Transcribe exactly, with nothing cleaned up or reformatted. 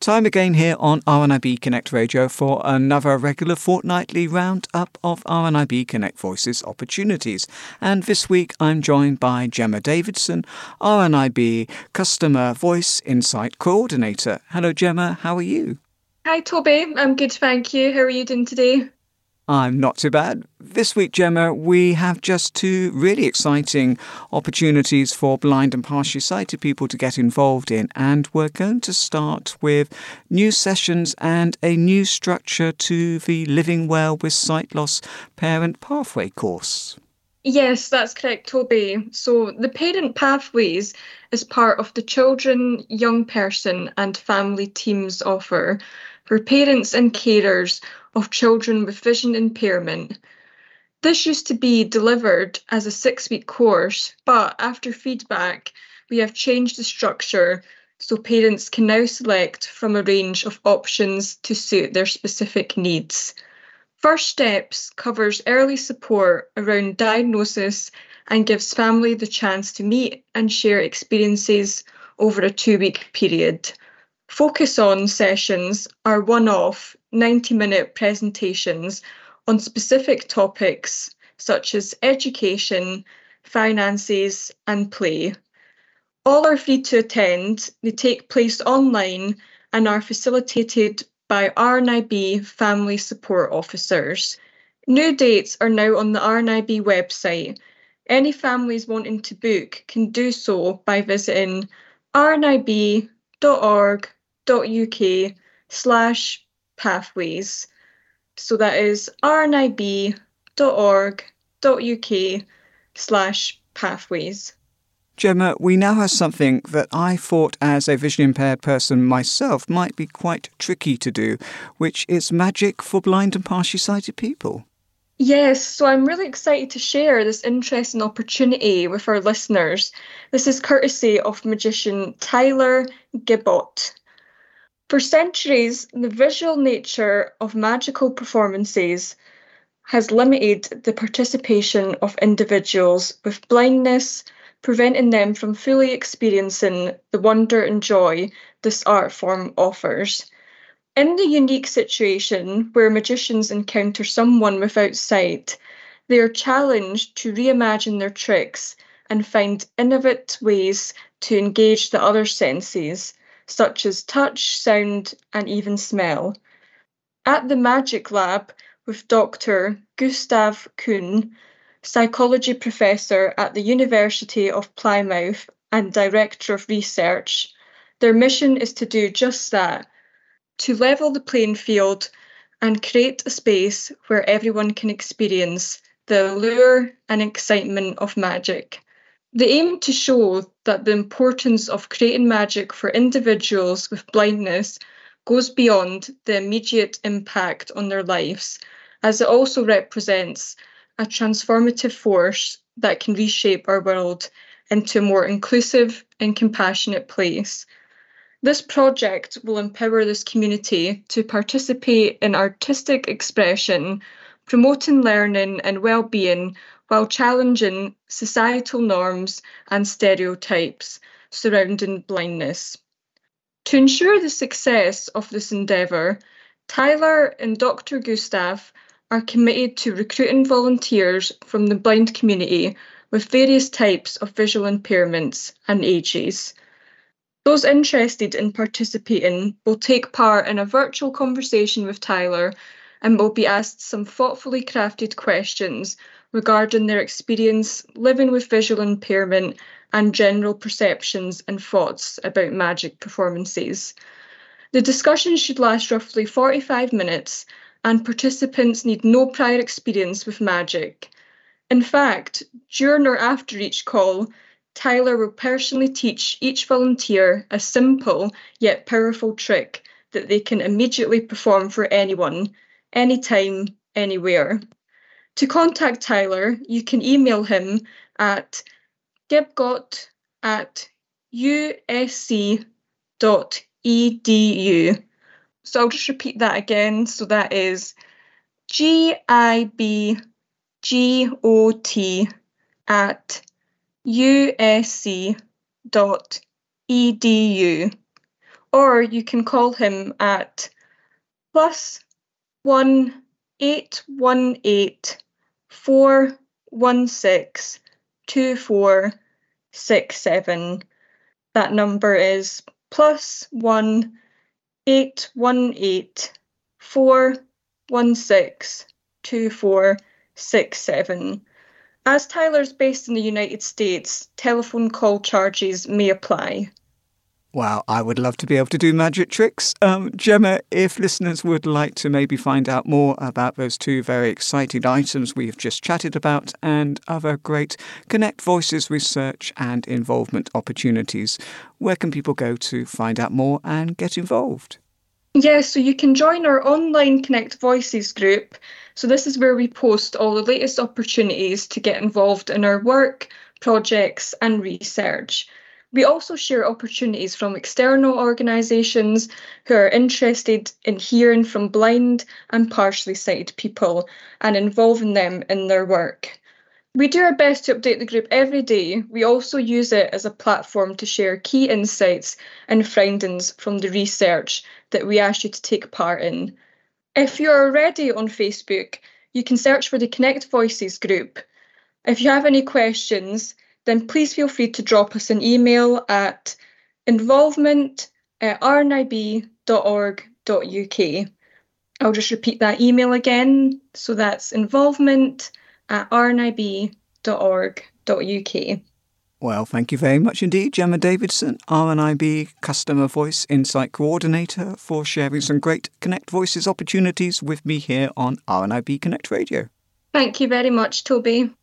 Time again here on R N I B Connect Radio for another regular fortnightly roundup of R N I B Connect Voices opportunities. And this week I'm joined by Gemma Davidson, R N I B Customer Voice Insight Coordinator. Hello Gemma, how are you? Hi Toby, I'm good, thank you. How are you doing today? I'm not too bad. This week, Gemma, we have just two really exciting opportunities for blind and partially sighted people to get involved in, and we're going to start with new sessions and a new structure to the Living Well with Sight Loss Parent Pathway course. Yes, that's correct, Toby. So the Parent Pathways is part of the Children, Young Person and Family Teams offer for parents and carers of children with vision impairment. This used to be delivered as a six-week course, but after feedback, we have changed the structure so parents can now select from a range of options to suit their specific needs. First Steps covers early support around diagnosis and gives family the chance to meet and share experiences over a two-week period. Focus On sessions are one-off ninety-minute presentations on specific topics such as education, finances and play. All are free to attend. They take place online and are facilitated by R N I B family support officers. New dates are now on the R N I B website. Any families wanting to book can do so by visiting rnib.org.uk slash pathways. So that is rnib.org.uk slash pathways. Gemma, we now have something that I thought as a vision impaired person myself might be quite tricky to do, which is magic for blind and partially sighted people. Yes, so I'm really excited to share this interesting opportunity with our listeners. This is courtesy of magician Tyler Gibbott. For centuries, the visual nature of magical performances has limited the participation of individuals with blindness, preventing them from fully experiencing the wonder and joy this art form offers. In the unique situation where magicians encounter someone without sight, they are challenged to reimagine their tricks and find innovative ways to engage the other senses, such as touch, sound, and even smell. At the Magic Lab with Doctor Gustav Kuhn, psychology professor at the University of Plymouth and director of research, their mission is to do just that, to level the playing field and create a space where everyone can experience the allure and excitement of magic. They aim to show that the importance of creating magic for individuals with blindness goes beyond the immediate impact on their lives, as it also represents a transformative force that can reshape our world into a more inclusive and compassionate place. This project will empower this community to participate in artistic expression, promoting learning and well-being while challenging societal norms and stereotypes surrounding blindness. To ensure the success of this endeavour, Tyler and Doctor Gustav are committed to recruiting volunteers from the blind community with various types of visual impairments and ages. Those interested in participating will take part in a virtual conversation with Tyler and will be asked some thoughtfully crafted questions regarding their experience living with visual impairment and general perceptions and thoughts about magic performances. The discussion should last roughly forty-five minutes, and participants need no prior experience with magic. In fact, during or after each call, Tyler will personally teach each volunteer a simple yet powerful trick that they can immediately perform for anyone, anytime, anywhere. To contact Tyler, you can email him at gibbott at usc dot edu. So I'll just repeat that again. So that is G I B G O T at usc dot edu. or you can call him at plus one eight one eight four one six two four six seven. That number is plus one eight one eight four one six two four six seven. As Tyler's based in the United States, telephone call charges may apply. Wow, I would love to be able to do magic tricks. Um, Gemma, if listeners would like to maybe find out more about those two very exciting items we've just chatted about and other great Connect Voices research and involvement opportunities, where can people go to find out more and get involved? Yeah, so you can join our online Connect Voices group. So this is where we post all the latest opportunities to get involved in our work, projects and research. We also share opportunities from external organisations who are interested in hearing from blind and partially sighted people and involving them in their work. We do our best to update the group every day. We also use it as a platform to share key insights and findings from the research that we ask you to take part in. If you're already on Facebook, you can search for the Connect Voices group. If you have any questions, then please feel free to drop us an email at involvement at r n i b dot org dot u k. I'll just repeat that email again. So that's involvement at r n i b dot org dot u k. Well, thank you very much indeed, Gemma Davidson, R N I B Customer Voice Insight Coordinator, for sharing some great Connect Voices opportunities with me here on R N I B Connect Radio. Thank you very much, Toby.